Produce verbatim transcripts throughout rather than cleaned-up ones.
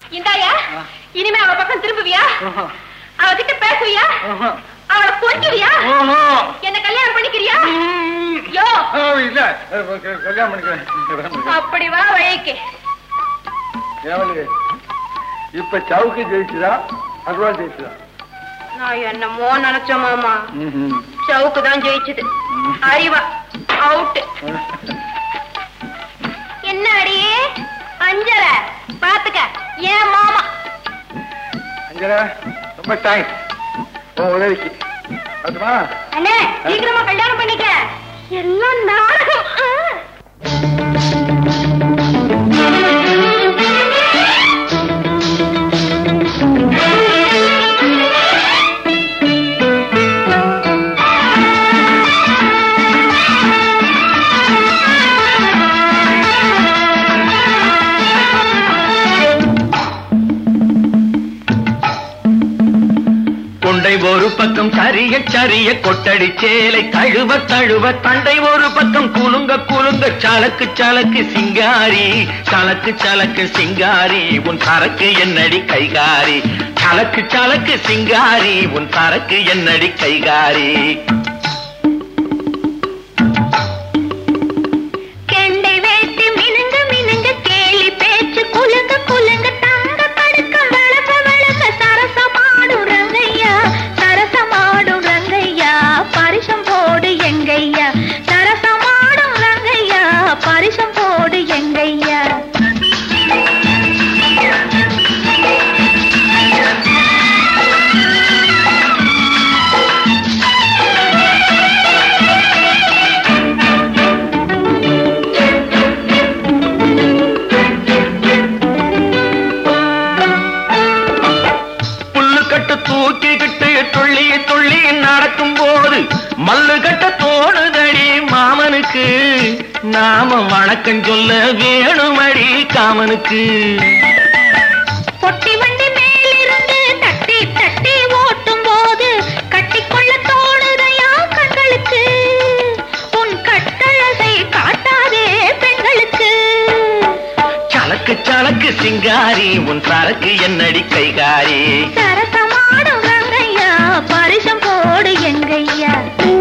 இந்தாயா, இனிமே அவ பக்கம் திரும்புவியா? அவகிட்ட பேசுவியா? அவளை கொஞ்சுவியா? என்ன கல்யாணம் பண்ணிக்கிறியா? இல்ல கல்யாணம் பண்ணிக்கிறேன். அப்படி வா வழிக்கு. இப்ப சவுக்கு ஜெயிச்சுதா அருவா ஜெயிச்சுதா? நான் என்னமோ நினைச்ச மாமா, சவுக்கு தான் ஜெயிச்சுது. அறிவா அவுட். என்ன அடியே அஞ்சர பாத்துக்க. ஏன் மாமா அஞ்சர ரொம்ப தேங்க்ஸ் உதவிக்கு. அண்ணே சீக்கிரமா கல்யாணம் பண்ணிக்க. எல்லாம் நாடகம். ஒரு பக்கம் சரிய சரிய கொட்டடி சேலை கழுவ தழுவ தண்டை ஒரு பக்கம் குலுங்க குலுங்க சலக்கு சலக்கு சிங்காரி சலக்கு சலக்கு சிங்காரி உன் சரக்கு என்னடி கைகாரி சலக்கு சலக்கு சிங்காரி உன் சரக்கு என்னடி கைகாரி. கெண்டை வேட்டி மினுங்க மினுங்க கேலி பேச்சு குலுங்க குலுங்க தங்க படுக்கம் வளச வளச சரசமாடும் ரங்கையா சரசமாடும் ரங்கையா பரிசம் போடு எங்கையா சரசமாடும் ரங்கையா பரிசம் போடு எங்கையா. தூக்கிக்கிட்டு துள்ளி துள்ளி நடக்கும் போது மல்லு கட்ட தோணுதடி மாமனுக்கு நாம வணக்கம் சொல்ல வேணுமடி காமனுக்கு. பொட்டி வண்டி மேலிருந்து தட்டி தட்டி ஓட்டும் போது கட்டிக்கொள்ள தோணுதையா கண்களுக்கு உன் கட்டழகை காட்டாதே பெண்களுக்கு. சலக்கு சலக்கு சிங்காரி உன் சரக்கு என்னடி கைகாரி சரசமாடும் ரங்கையா பரிசம் போடு எங்கையா.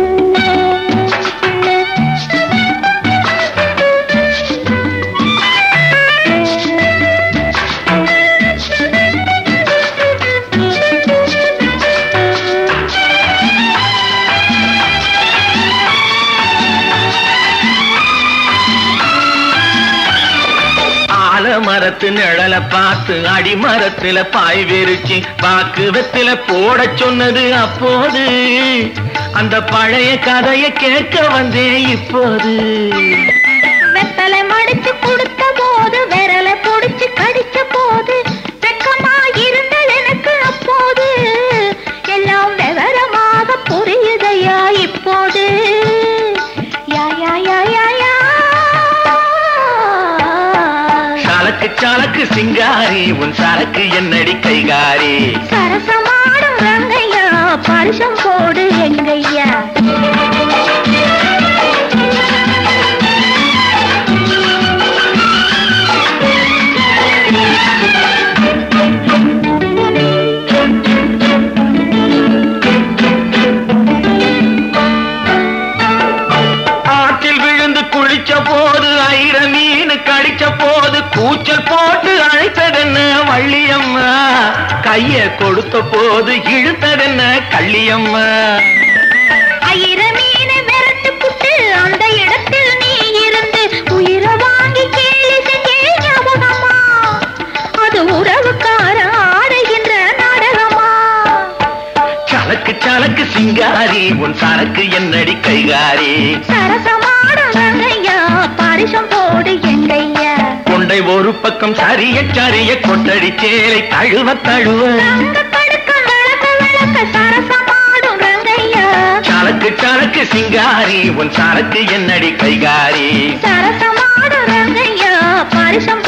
மரத்து நிழல பார்த்து அடிமரத்துல பாய் வெறிச்சு பாக்கு வெத்தில போட சொன்னது அப்போது அந்த பழைய கதையை கேட்க வந்தேன் இப்போது. வெத்தலை மடிச்சு கொடுத்த போது விரலை பொடிச்சு கடிச்ச போது வெக்கமா இருந்தது எனக்கு அப்போது எல்லாம் விவரமாக புரியுதையா இப்போது. யா யா யா யா யா சலக்கு சலக்கு சிங்காரி உன் சரக்கு என்னடி கைகாரி சரசமாடும் ரங்கையா பரிசம் போடு எங்கையா. ஆற்றில் விழுந்து குளிச்ச போது ஐர மீன் கடிச்ச போது கூச்சல் போட்டு அழைத்ததென்ன வள்ளியம்மா கைய கொடுத்த போது இழுத்ததென்ன கள்ளியம்மா. ஐர மீனை விரட்டு புட்டு அந்த இடத்தில் நீ இருந்து உயிரை வாங்கி கேலி செஞ்சே ஞாபகமா அது உறவுக்கார ஆடுகின்ற நாடகமா. சலக்கு சலக்கு சிங்காரி உன் சரக்கு என்னடி கைகாரி சரசமாடும் ரங்கையா பரிசம் போடு எங்கையா. கொண்டை ஒரு பக்கம் சரிய சரிய கொட்டடி சேலை தழுவ தழுவ தங்க படுக்கம் வளக்க வளக்க சரசமாடும் ரங்கையா சலக்கு சலக்கு சிங்காரி உன் சரக்கு என்னடி கைகாரி சரசமாடும் ரங்கையா பரிசம்